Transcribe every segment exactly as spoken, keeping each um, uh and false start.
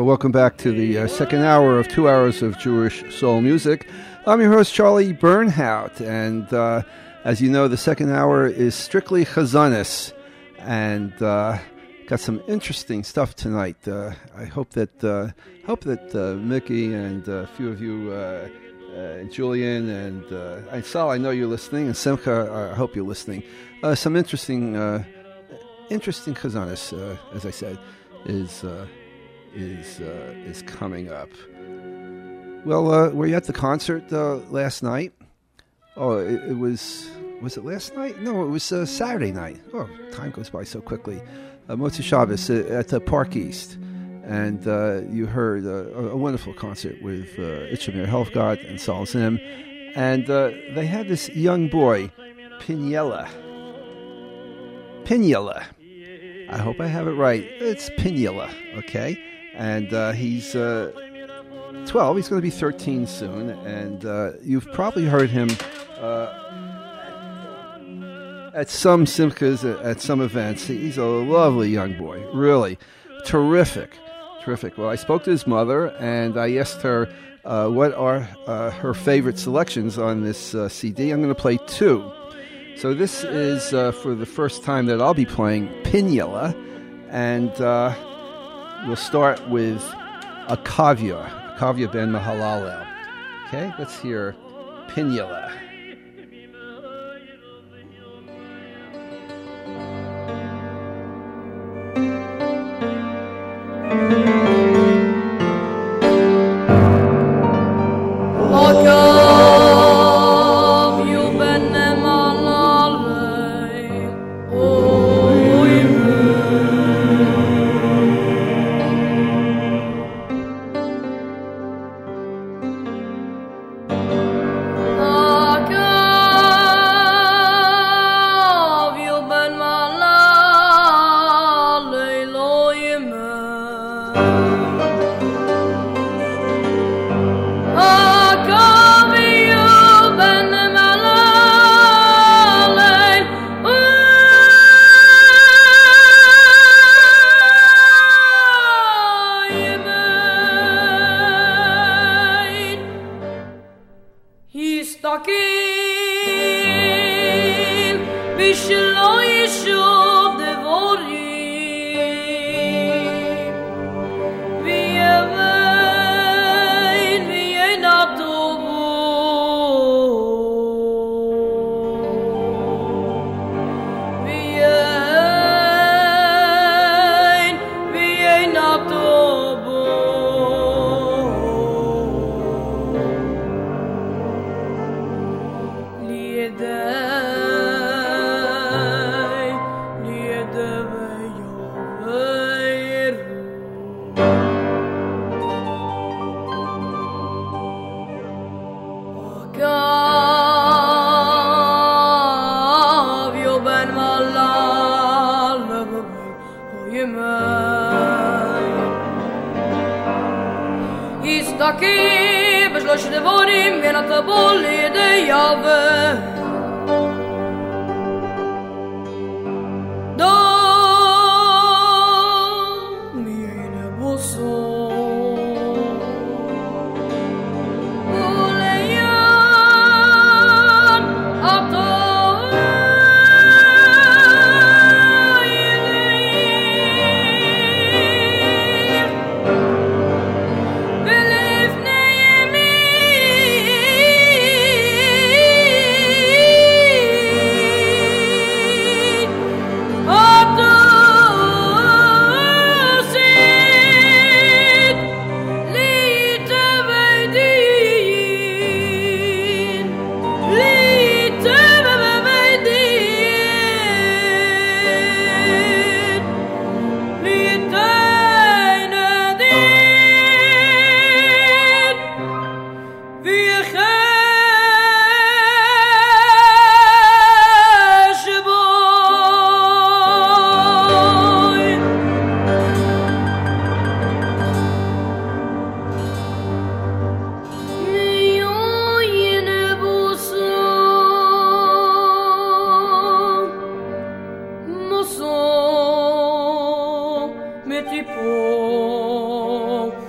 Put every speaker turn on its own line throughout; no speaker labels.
welcome back to the uh, second hour of two hours of Jewish soul music. I'm your host, Charlie Bernhout, and uh, as you know, the second hour is strictly Chazanis, and uh, got some interesting stuff tonight. Uh, I hope that uh, hope that uh, Mickey and a few of you, uh, uh, Julian and uh, and Sal, I know you're listening, and Simcha, I hope you're listening. Uh, some interesting, uh, interesting Chazanis, uh, as I said, is. Uh, is uh, is coming up. Well, uh, were you at the concert uh, last night? Oh, it, it was, was it last night? No, it was uh, Saturday night. Oh, time goes by so quickly. Uh, Motzei Shabbos uh, at the Park East. And uh, you heard uh, a, a wonderful concert with uh, Itchamir Helfgott and Saul Zim. And uh, they had this young boy, Pinella. Pinella. I hope I have it right. It's Pinella, okay? And uh, he's uh, twelve. He's going to be thirteen soon. And uh, you've probably heard him uh, at some simchas, at some events. He's a lovely young boy. Really. Terrific. Terrific. Well, I spoke to his mother, and I asked her uh, what are uh, her favorite selections on this uh, C D. I'm going to play two. So this is uh, for the first time that I'll be playing Pinella. And... Uh, We'll start with a kavya, a kavya ben Mahalalel. Okay, let's hear Pinella.
Metipo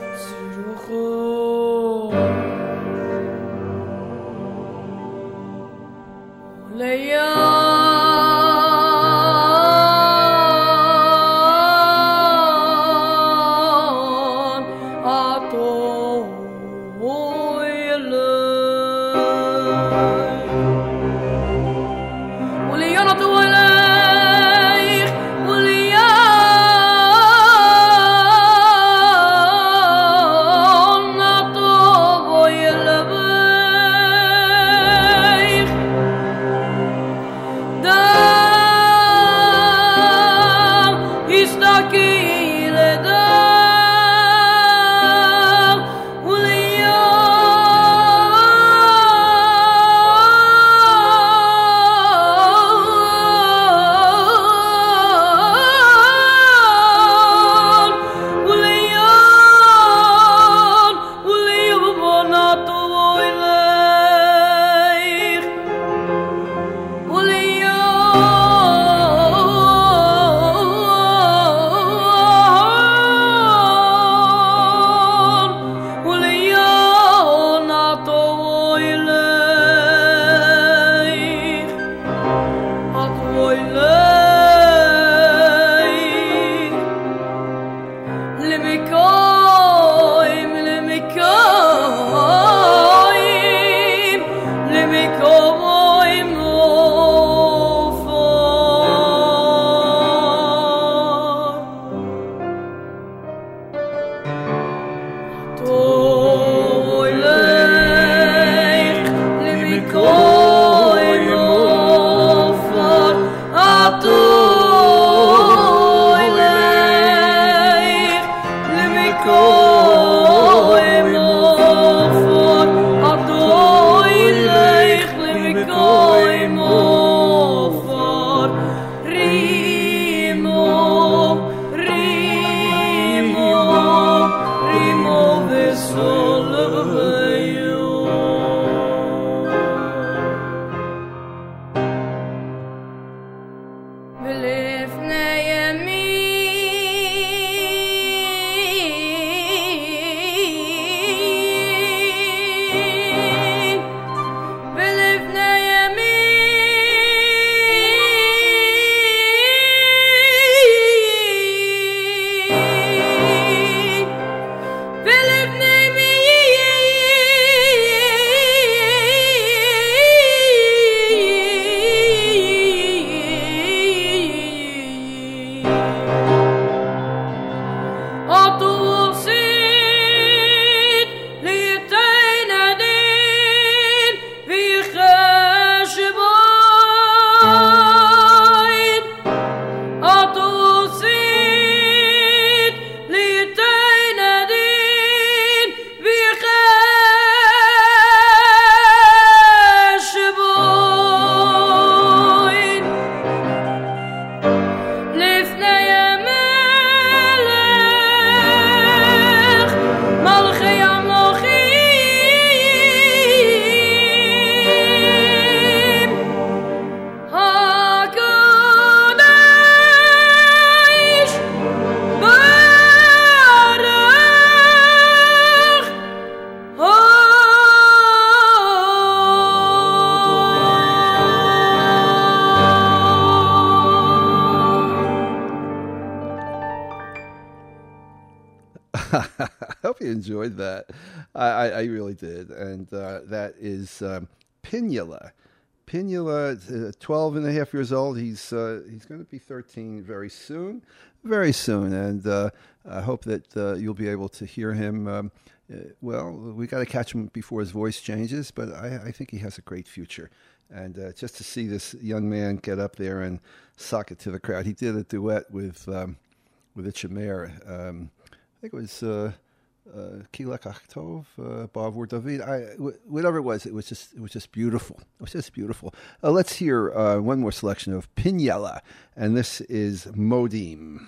I hope you enjoyed that. I, I, I really did. And uh, that is um, Pinula. Pinula, uh, twelve and a half years old. He's uh, he's going to be thirteen very soon, very soon. And uh, I hope that uh, you'll be able to hear him. Um, uh, well, we got to catch him before his voice changes, but I, I think he has a great future. And uh, just to see this young man get up there and sock it to the crowd. He did a duet with um, with Itchamer. Um, I think it was uh, uh, Kilek Achtov, uh, Bavur David. I, whatever it was, it was just it was just beautiful. It was just beautiful. Uh, let's hear uh, one more selection of Pinula, and this is Modim.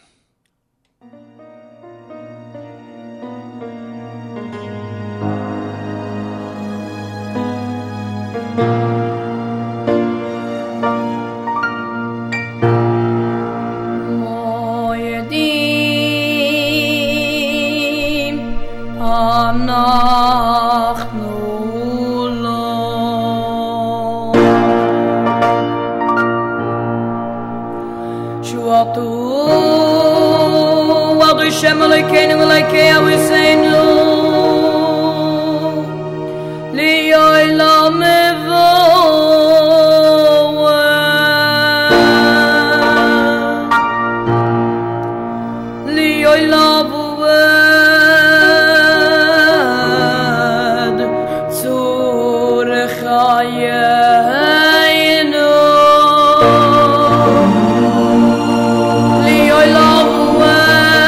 Love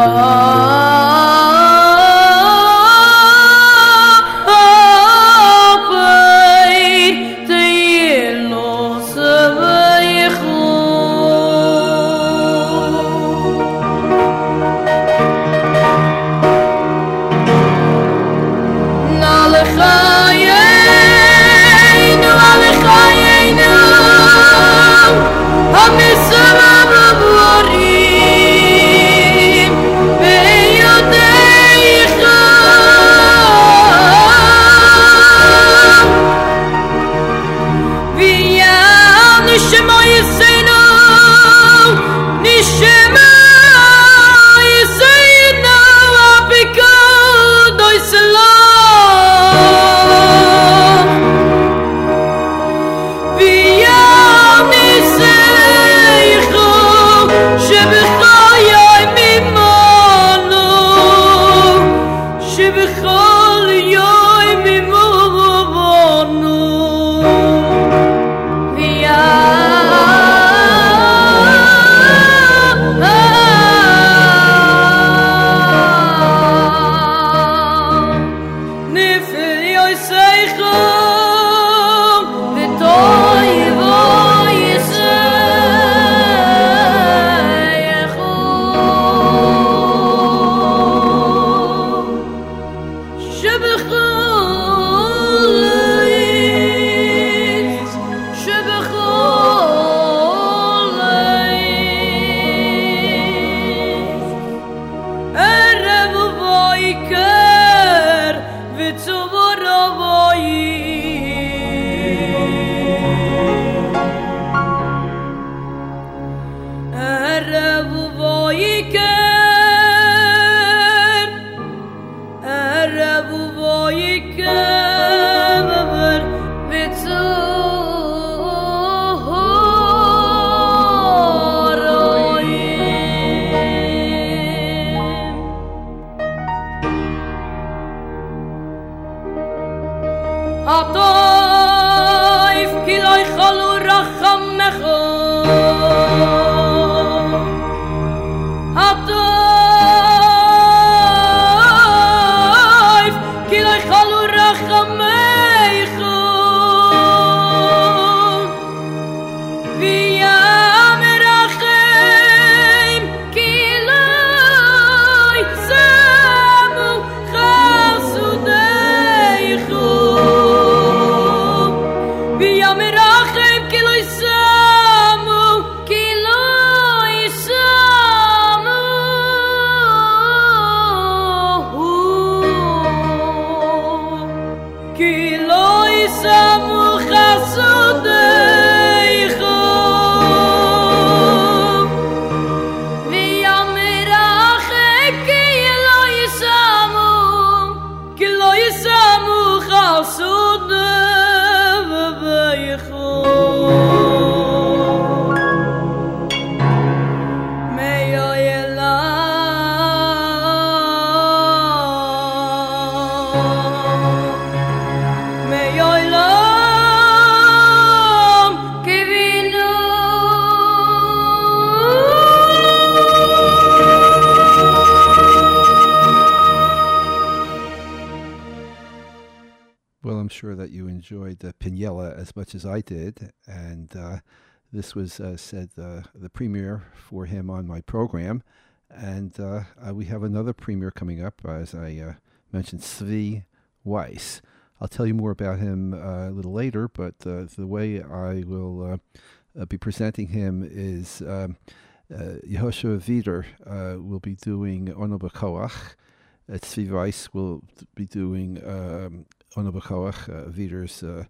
Enjoyed uh, Pinella as much as I did, and uh, this was uh, said uh, the premiere for him on my program, and uh, uh, we have another premiere coming up, uh, as I uh, mentioned, Zvi Weiss. I'll tell you more about him uh, a little later, but uh, the way I will uh, uh, be presenting him is um, uh, Yehoshua Vider uh, will be doing Ono B'Koach. Uh, Zvi Weiss will be doing um, Ono B'Koach, uh, Vider's uh,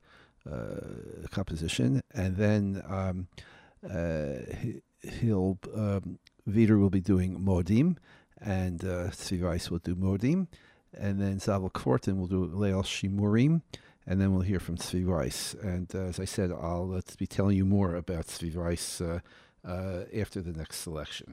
uh, composition, and then um, uh, he, he'll um, Vider will be doing Modim, and uh, Zvi Weiss will do Modim, and then Zavel Kvortin will do Leil Shimurim, and then we'll hear from Zvi Weiss. And uh, as I said, I'll uh, be telling you more about Zvi Weiss uh, uh, after the next selection.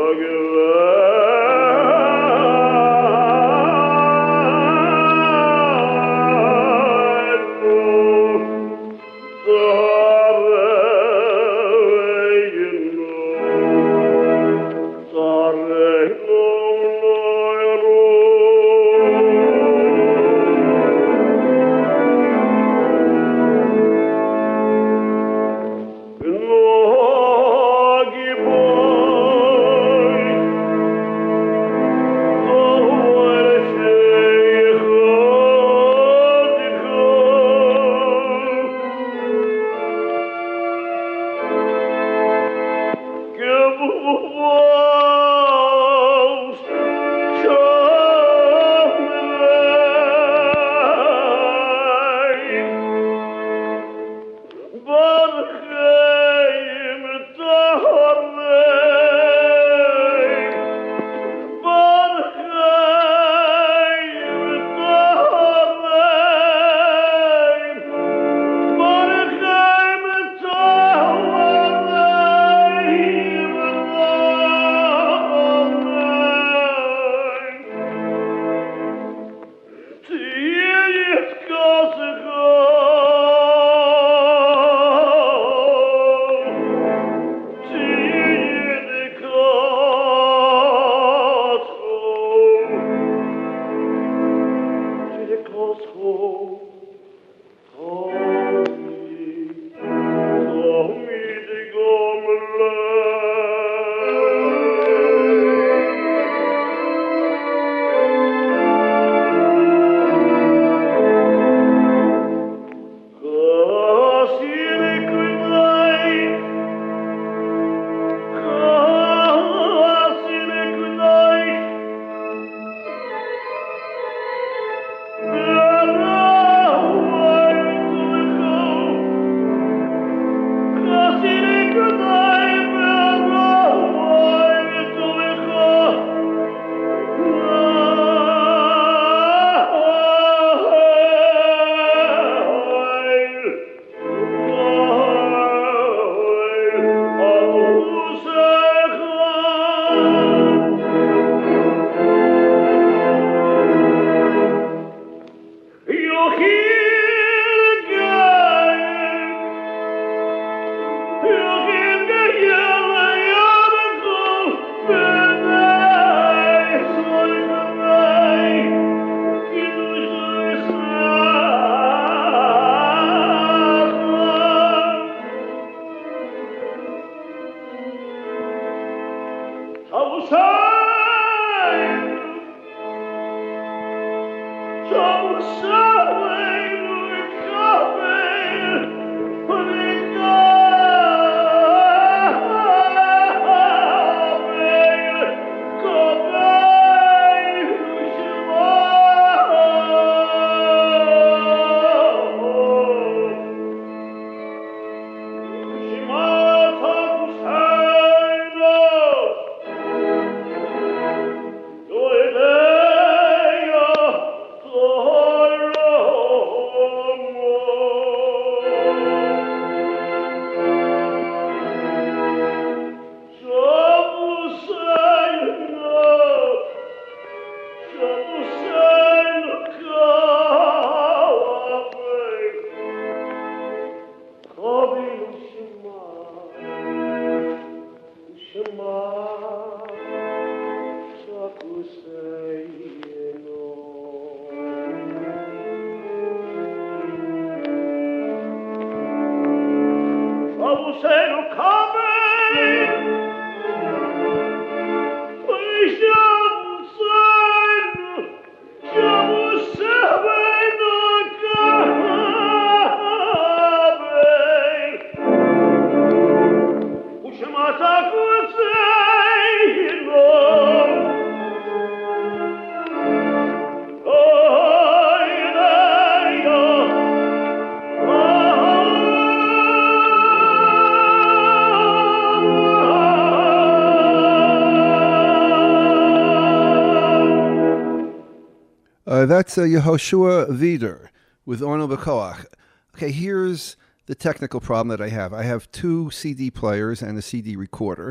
Uh, that's uh, Yehoshua Vider with Orno B'Koach. Okay, here's the technical problem that I have. I have two C D players and a C D recorder,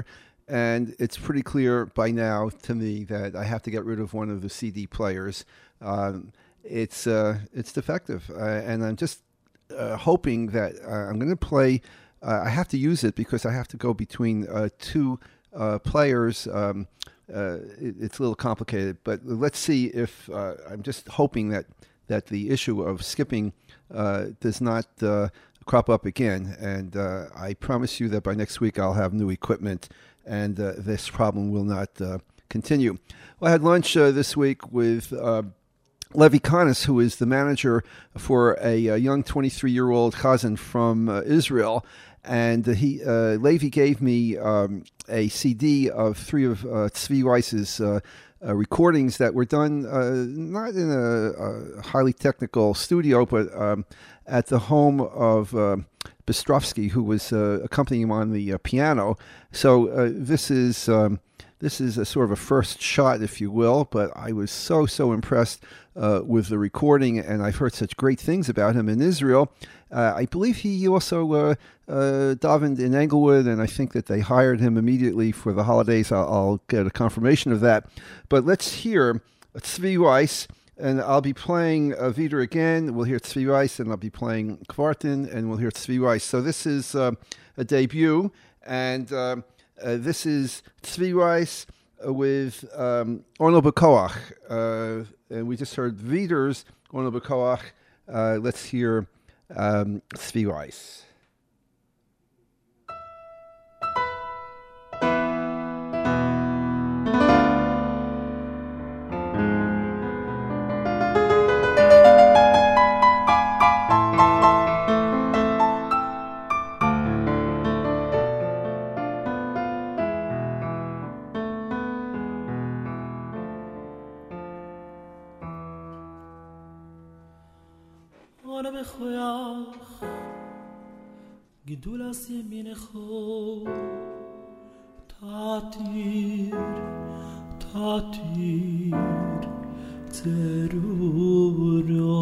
and it's pretty clear by now to me that I have to get rid of one of the C D players. Um, it's uh, it's defective, uh, and I'm just uh, hoping that uh, I'm going to play. Uh, I have to use it because I have to go between uh, two uh, players. Um, uh, it, it's a little complicated, but let's see if uh, I'm just hoping that that the issue of skipping uh, does not uh, crop up again. And uh, I promise you that by next week I'll have new equipment, and uh, this problem will not uh, continue. Well, I had lunch uh, this week with uh, Levi Kanis, who is the manager for a, a young twenty-three-year-old chazan from uh, Israel. And he, uh, Levi gave me um, a C D of three of uh, Tzvi Weiss's uh, uh, recordings that were done uh, not in a, a highly technical studio, but um, at the home of uh, Bystrovsky, who was uh, accompanying him on the uh, piano. So uh, this is um, this is a sort of a first shot, if you will. But I was so so impressed uh, with the recording, and I've heard such great things about him in Israel. Uh, I believe he also uh, uh, davened in Englewood, and I think that they hired him immediately for the holidays. I'll, I'll get a confirmation of that. But let's hear Tzvi Weiss, and I'll be playing uh, Wieder again. We'll hear Tzvi Weiss, and I'll be playing Kvartin, and we'll hear Tzvi Weiss. So this is uh, a debut, and uh, uh, this is Tzvi Weiss with um, Orno B'Koach. Uh, and we just heard Wider's Orno B'Koach. Uh, let's hear Um, Tzvi Weiss.
Gidul asiminecho tatir tatir zeruro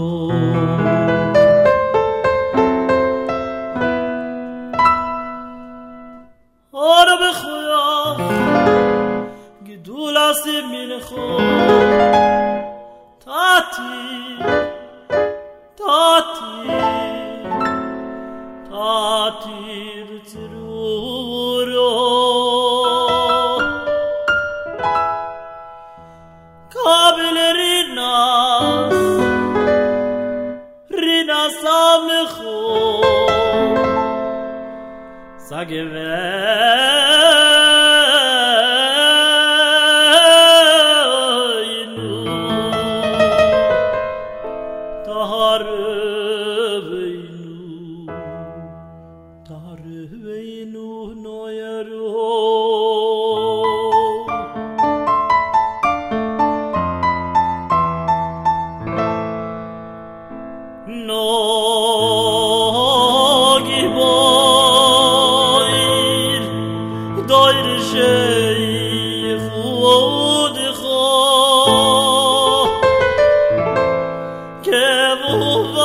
Ora b'choyach Gidul asiminecho tatir tatir Tatir tzruro Kabel rinas Rinas amecho Sageveinu Tahareveinu Tarveinu noyero No giboir doir shei khudkho kevuva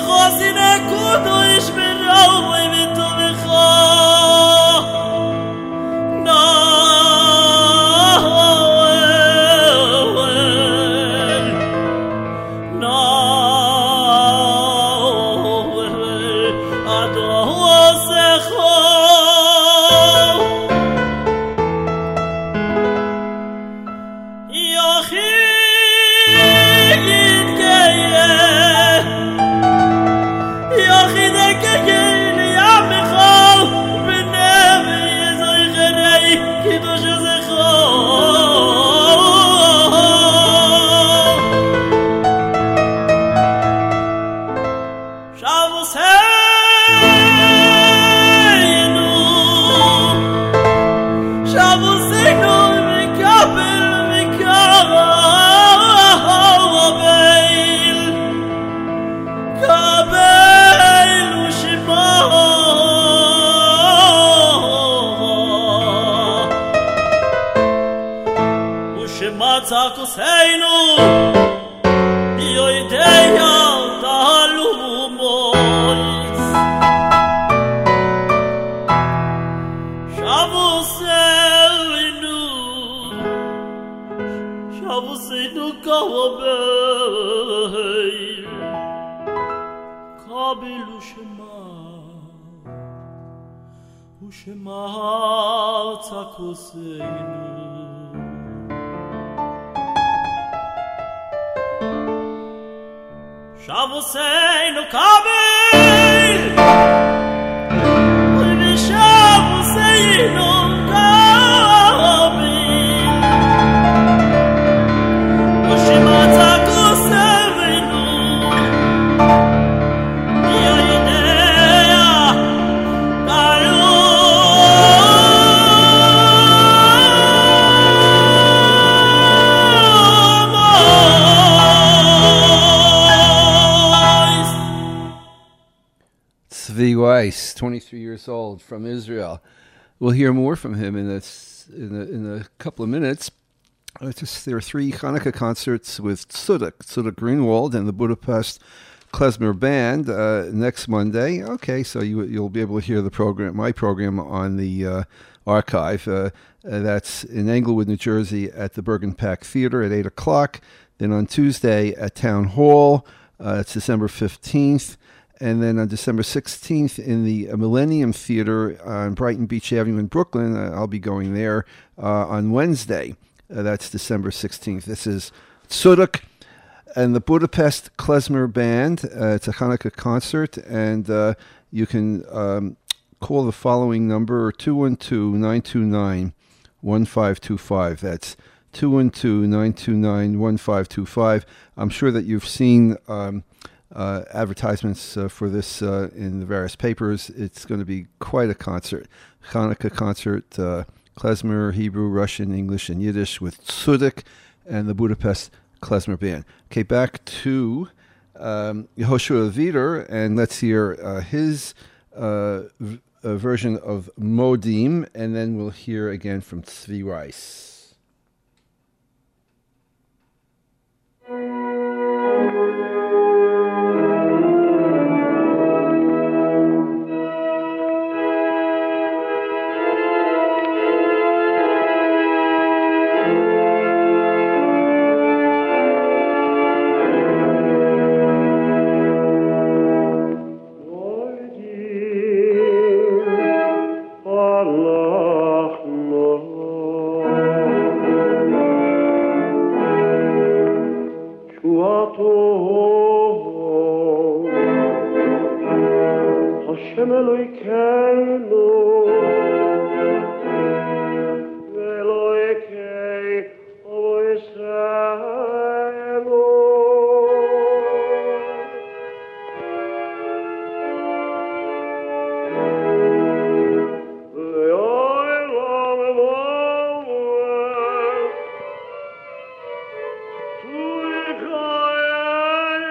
twenty-three years old, from Israel. We'll hear more from him in a, in a, in a couple of minutes. Uh, just, there are three Hanukkah concerts with Tzudok, Tzudok Greenwald and the Budapest Klezmer Band uh, next Monday. Okay, so you, you'll be able to hear the program, my program, on the uh, archive. Uh, uh, that's in Englewood, New Jersey, at the Bergen Pack Theater at eight o'clock. Then on Tuesday at Town Hall, uh, it's December fifteenth. And then on December sixteenth in the Millennium Theater on Brighton Beach Avenue in Brooklyn, uh, I'll be going there uh, on Wednesday. Uh, that's December sixteenth. This is Tzudok and the Budapest Klezmer Band. Uh, it's a Hanukkah concert, and uh, you can um, call the following number, two one two, nine two nine, one five two five. That's two one two, nine two nine, one five two five. I'm sure that you've seen Um, Uh, advertisements uh, for this uh, in the various papers. It's going to be quite a concert. Hanukkah concert, uh, Klezmer, Hebrew, Russian, English, and Yiddish with Tzudok and the Budapest Klezmer Band. Okay, back to um, Yehoshua Vider, and let's hear uh, his uh, v- uh, version of Modim, and then we'll hear again from Tzvi Rice.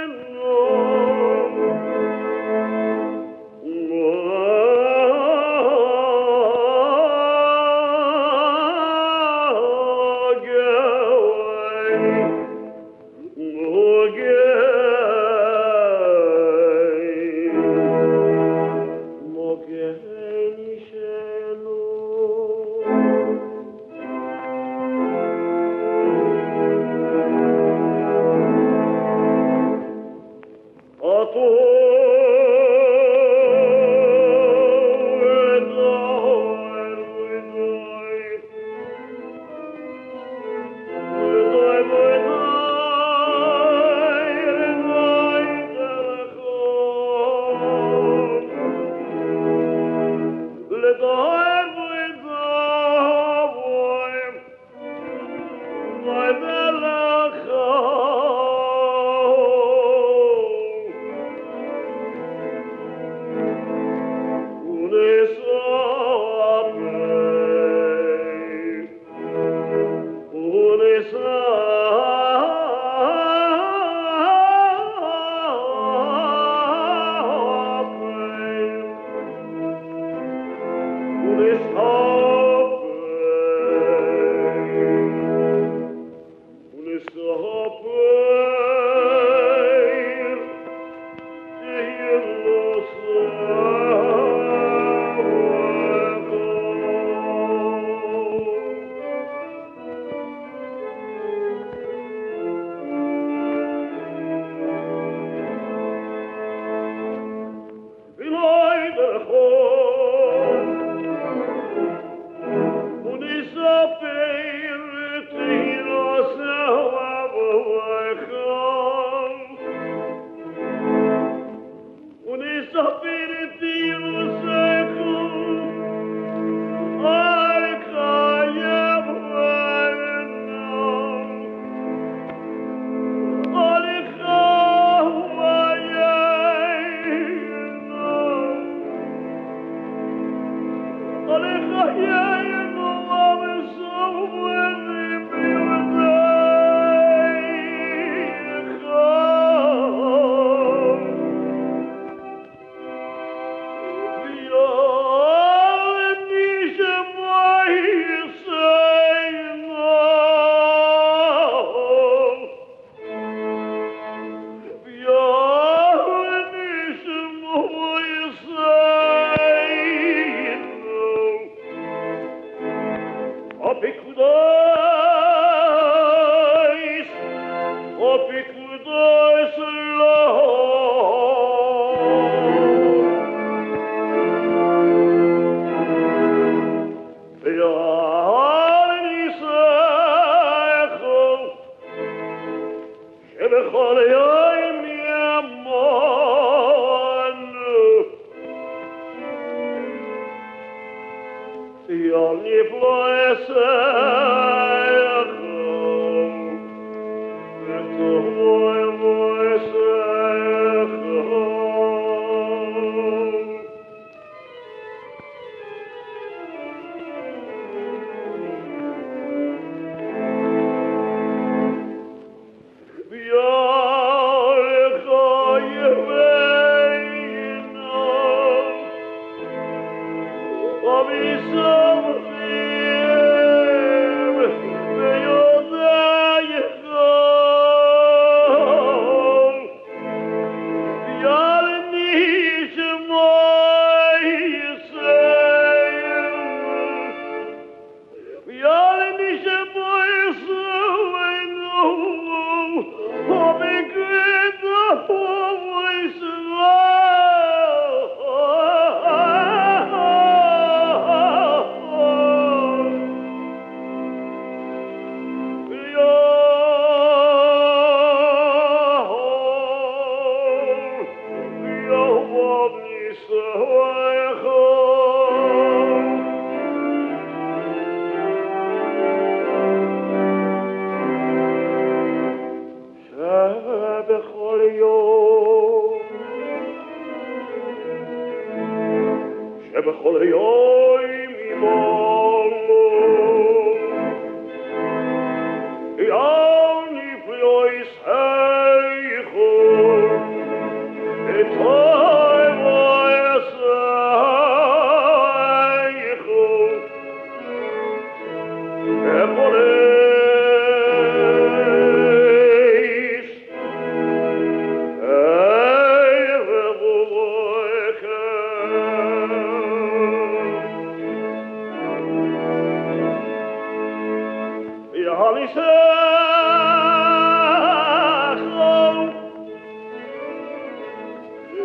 Oh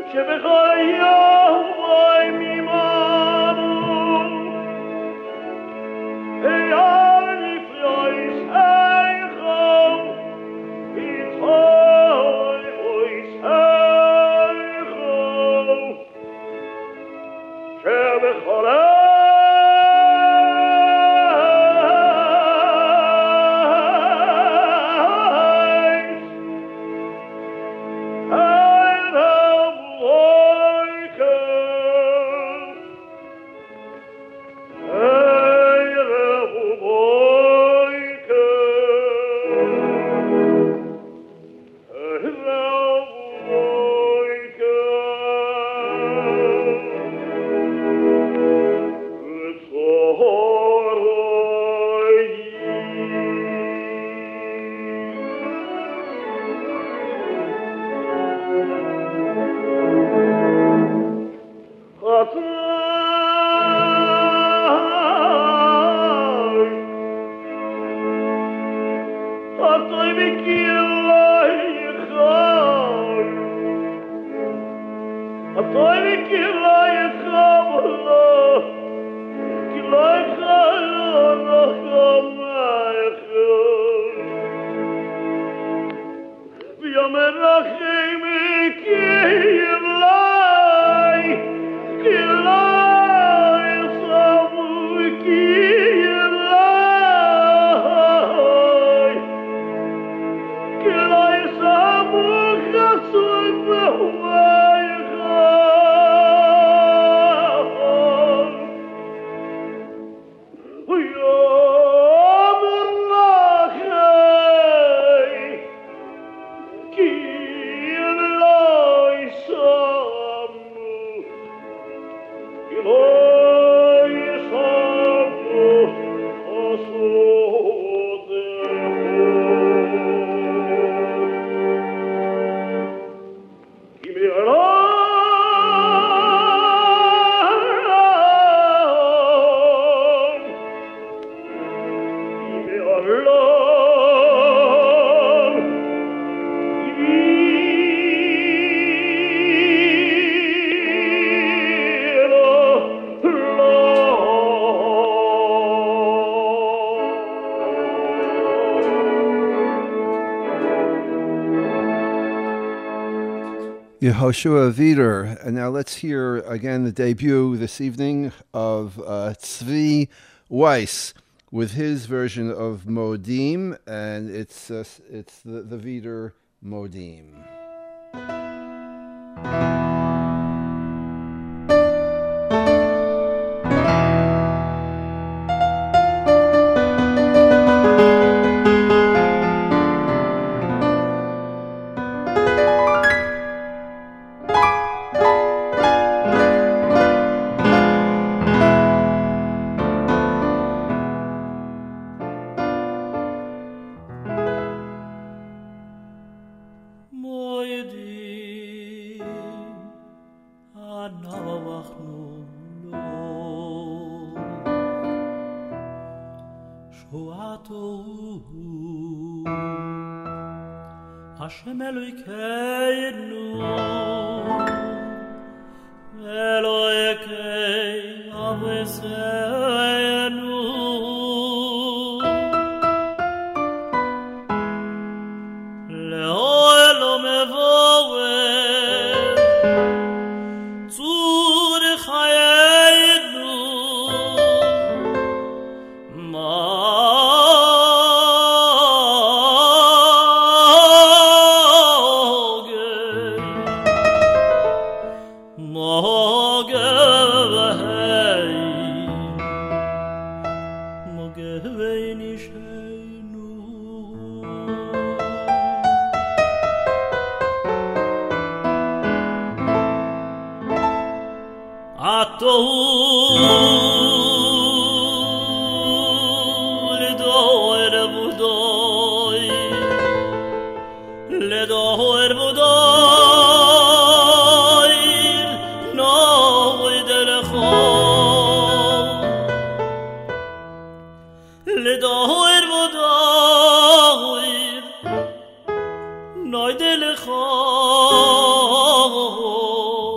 Yehoshua Vider. And now let's hear again the debut this evening of uh, Tzvi Weiss with his version of Modim, and it's uh, it's the, the Vider Modim.
Noy de lecho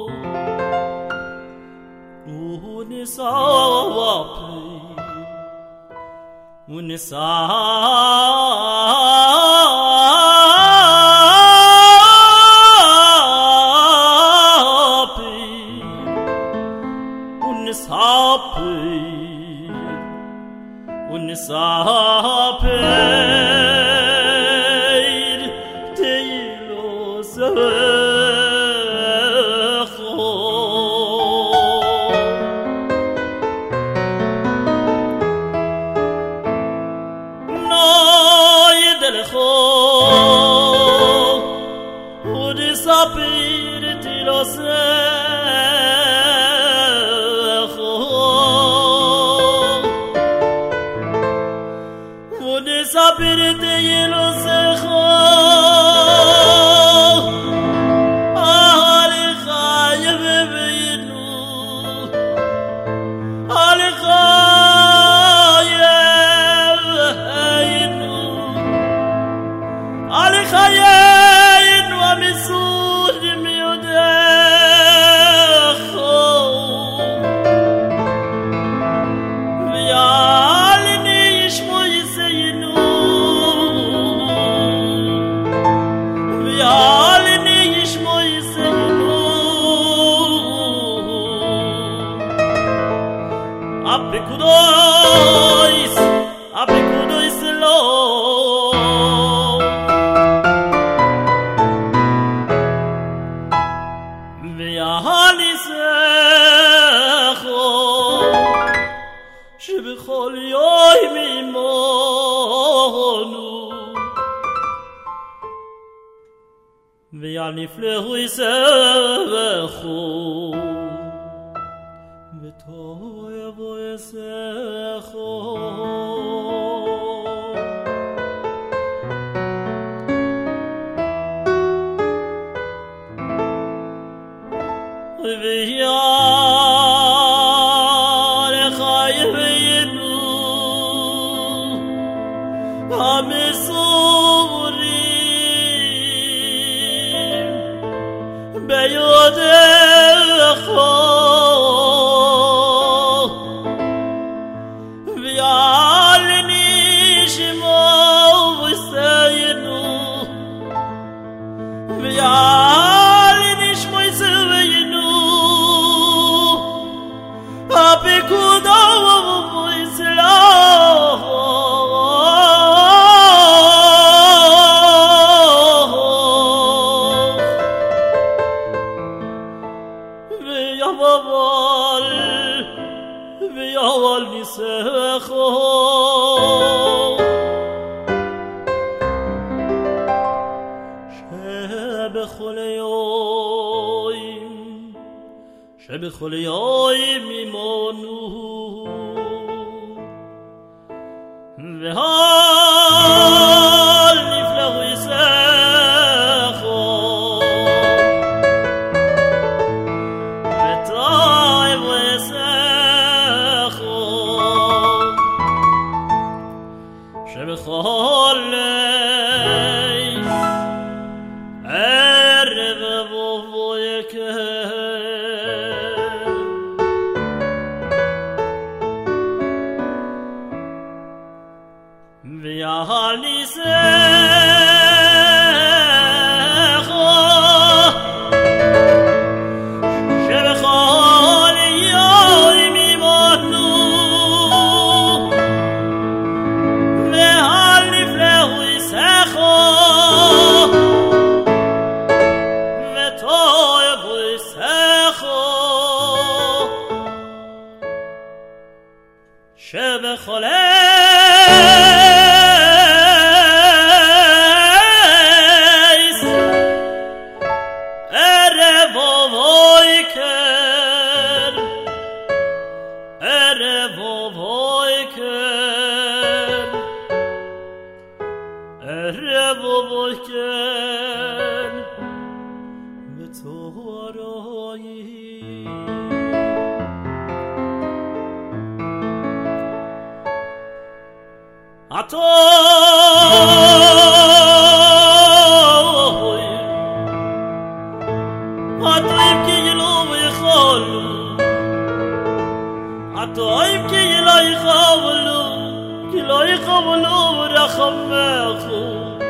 כי לא יכבלו רחמך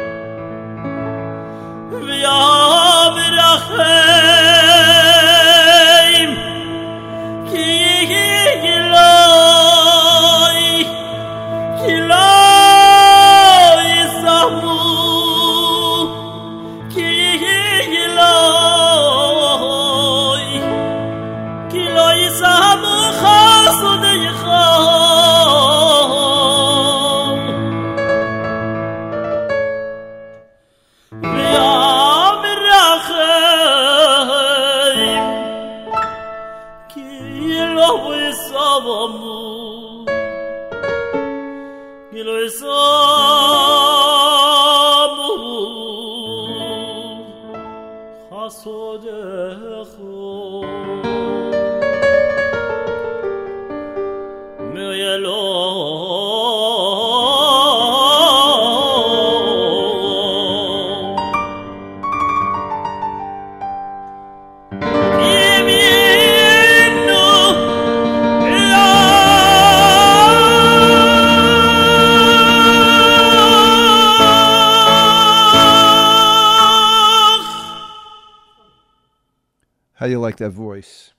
ויאהב רחם כי גילוי כי לא יסמו כי גילוי כי לא יסמו חסודך
How do you like that voice?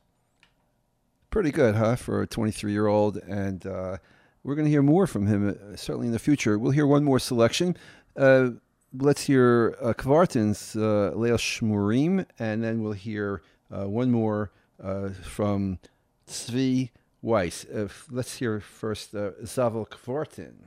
Pretty good, huh, for a twenty-three-year-old, and uh, we're going to hear more from him, uh, certainly in the future. We'll hear one more selection. Uh, let's hear uh, Kvartin's uh, Leil Shmurim, and then we'll hear uh, one more uh, from Tzvi Weiss. Uh, let's hear first uh, Zavel Kvartin.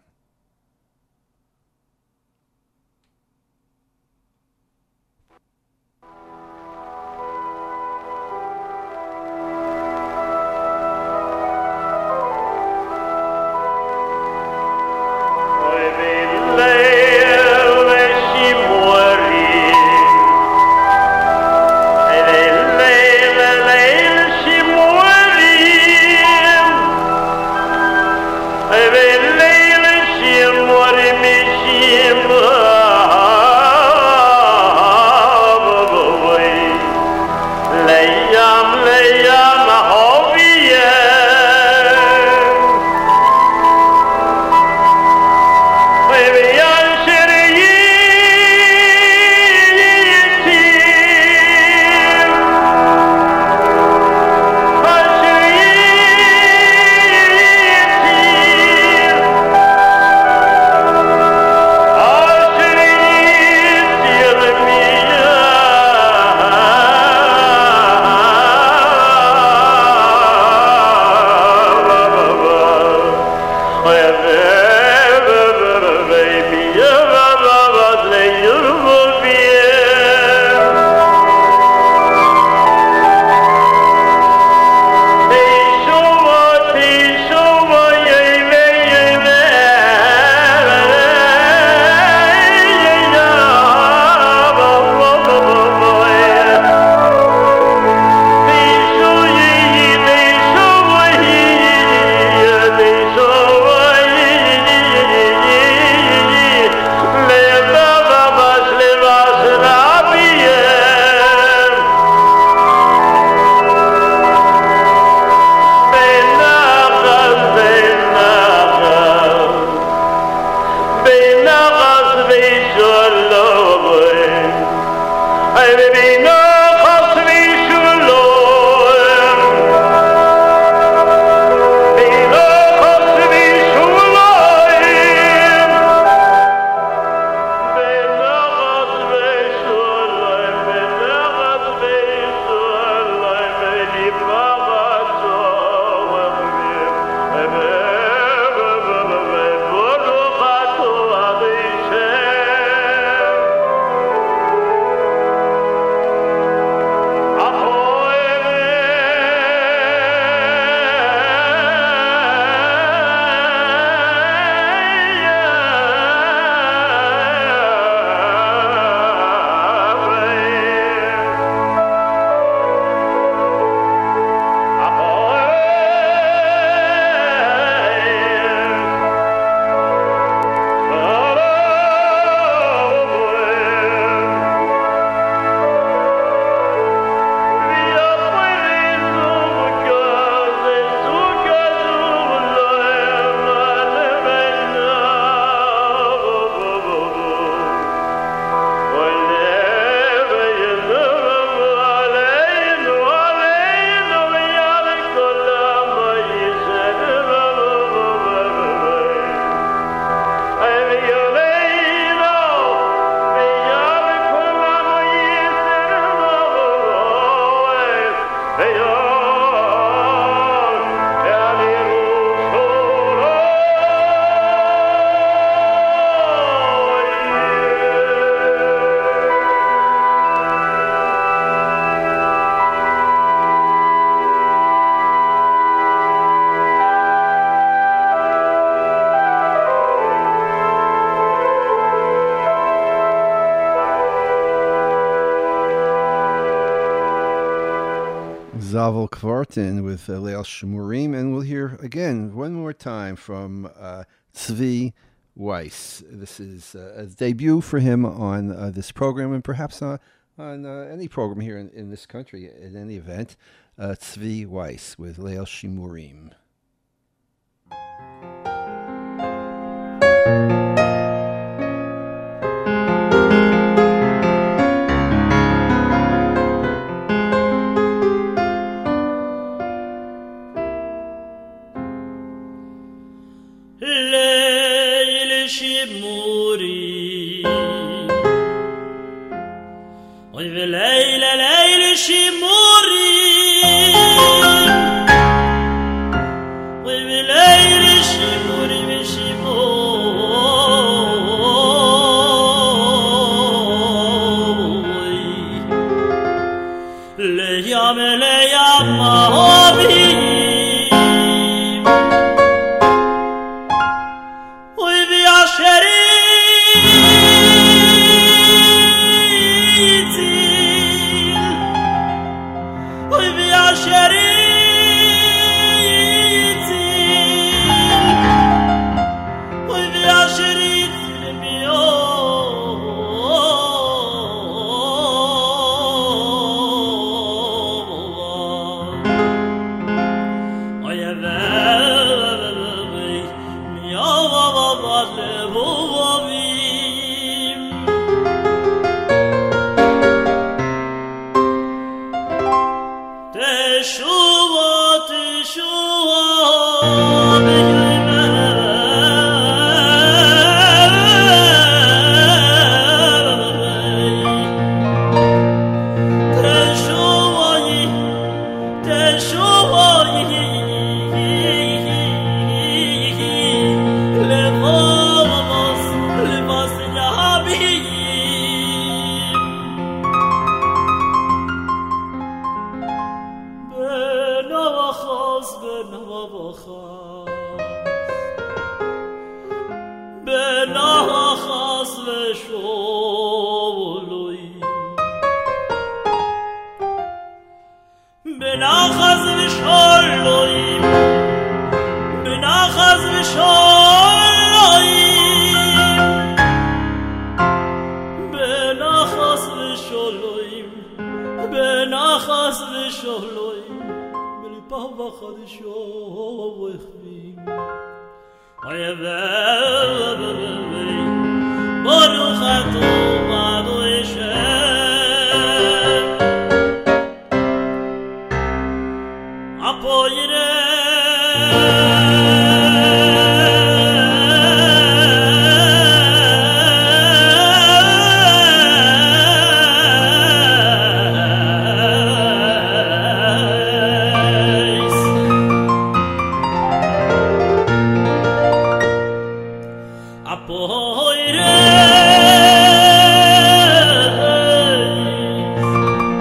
Ah
Zavel Kvartin with uh, Leil Shimurim, and we'll hear again one more time from uh, Tzvi Weiss. This is uh, a debut for him on uh, this program, and perhaps uh, on uh, any program here in, in this country, at any event. Uh, Tzvi Weiss with Leil Shimurim.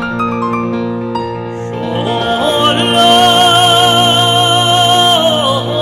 Oh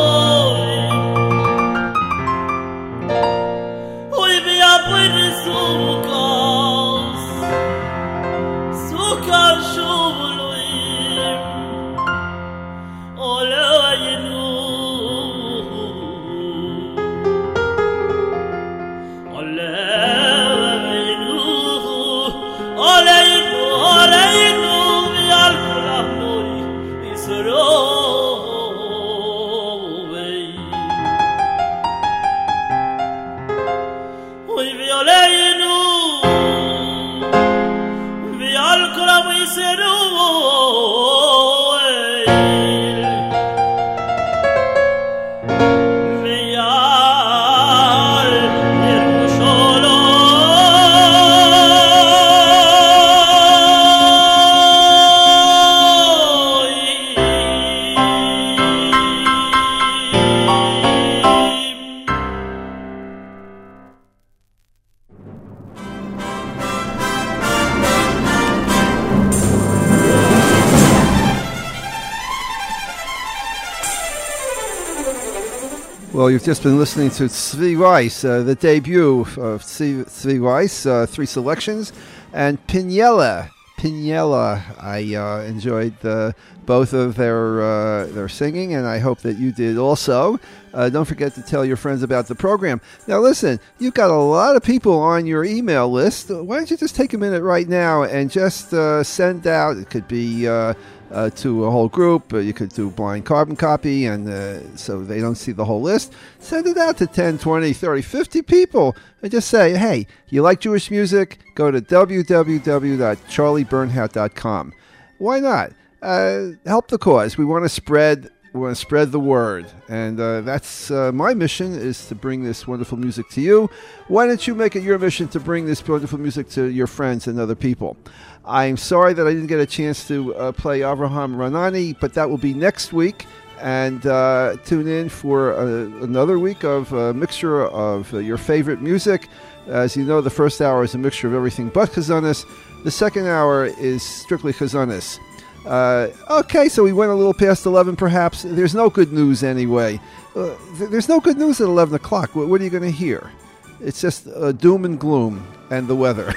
Well, you've just been listening to Tzvi Weiss, uh, the debut of Tzvi, Tzvi Weiss, uh, three selections, and Pinella. Pinella. I uh, enjoyed uh, both of their uh, their singing, and I hope that you did also. Uh, don't forget to tell your friends about the program. Now, listen, you've got a lot of people on your email list. Why don't you just take a minute right now and just uh, send out, it could be uh, uh, to a whole group, uh, you could do blind carbon copy, and uh, so they don't see the whole list. Send it out to ten, twenty, thirty, fifty people, and just say, hey, you like Jewish music? Go to w w w dot charlie bernhardt dot com. Why not? Uh, help the cause. We want to spread We want to spread the word, and uh, that's uh, my mission, is to bring this wonderful music to you. Why don't you make it your mission to bring this wonderful music to your friends and other people? I'm sorry that I didn't get a chance to uh, play Avraham Ranani, but that will be next week, and uh, tune in for uh, another week of a mixture of uh, your favorite music. As you know, the first hour is a mixture of everything but Chazanis. The second hour is strictly Chazanis. Uh, okay, so we went a little past eleven, perhaps. There's no good news anyway. Uh, th- there's no good news at eleven o'clock. What, what are you going to hear? It's just uh, doom and gloom and the weather.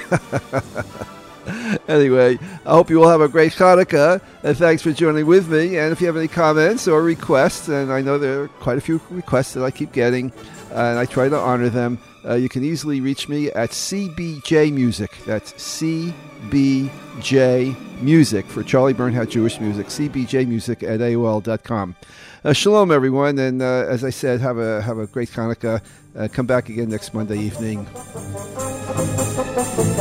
Anyway, I hope you all have a great Hanukkah, and thanks for joining with me. And if you have any comments or requests, and I know there are quite a few requests that I keep getting, uh, and I try to honor them, uh, you can easily reach me at C B J Music. That's C B J Music for Charlie Bernhardt Jewish Music, C B J Music at A O L dot com. Uh, shalom, everyone, and uh, as I said, have a have a great Hanukkah. Uh, come back again next Monday evening.